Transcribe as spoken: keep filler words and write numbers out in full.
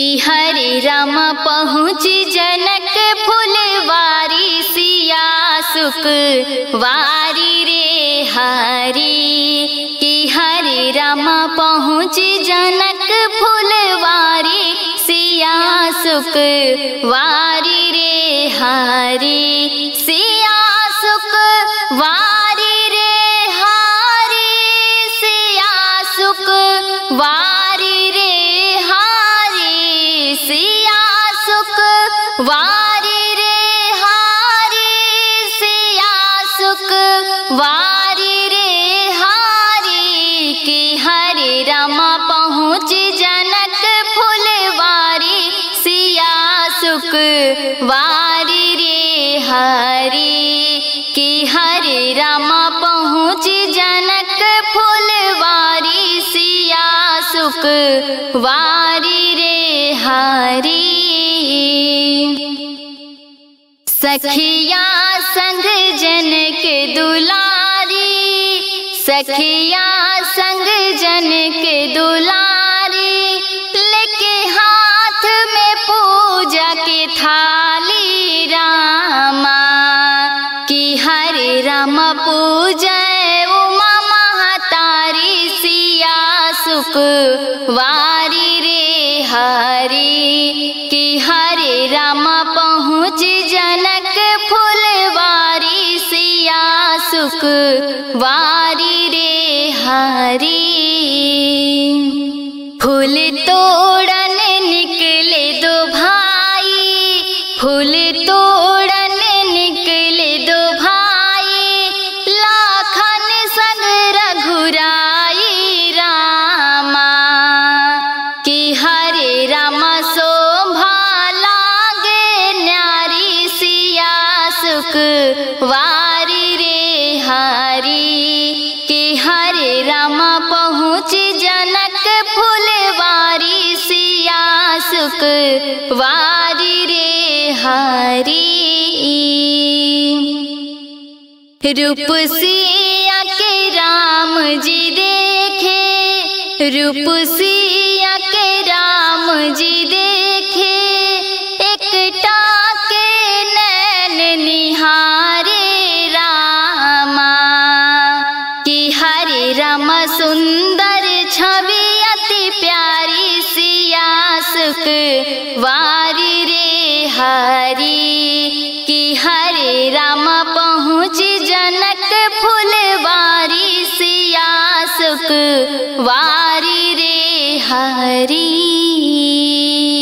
हरे राम पहुँच जनक फुलवारी सिया सुख वारी रे हरी। कि हरे राम पहुँच जनक फुलवारी सिया सुख वारी रे हरी। सिया सुख वारी रे हरी, सिया सुख वारी रे हरी, सिया सुख वारी रे हरी, सिया सुख वारी रे हरी। कि हरे राम पहुँच जनक फुलवारी सिया सुख वारी रे हरी। कि हरे राम पहुँच जनक फुलवारी सिया सुख वारी रे हरी। सखिया संग जनक दुलारी, सखिया संग जनक दुलारी, लेके हाथ में पूजा के थाली रामा। कि हरे राम पूजय उमा महतारी सिया सुख वारी रे हरी। कि हरे राम पहुँच जनक फुलवारी सिया सुख वारी रे हरी। फूल तोड़न निकले दो भाई, फूल तोड़न निकले दो भाई, लाखन संग रघुराई रामा। कि हरे राम शोभा लागे न्यारी सिया सुख वारी रे हरी। कि हरे राम पहुँच जनक फुलवारी सिया सुख वारी रे हरी। रूप सिया के राम जी देखे, रूप सिया के राम जी देखे, एकटा के नैन निहारे रामा। कि हरे राम सुंदर छवि अति प्यारी सिया सुख वारी रे हरी। कि हरे राम पहुँच जनक फुलवारी सिया सुख वारी रे हरी।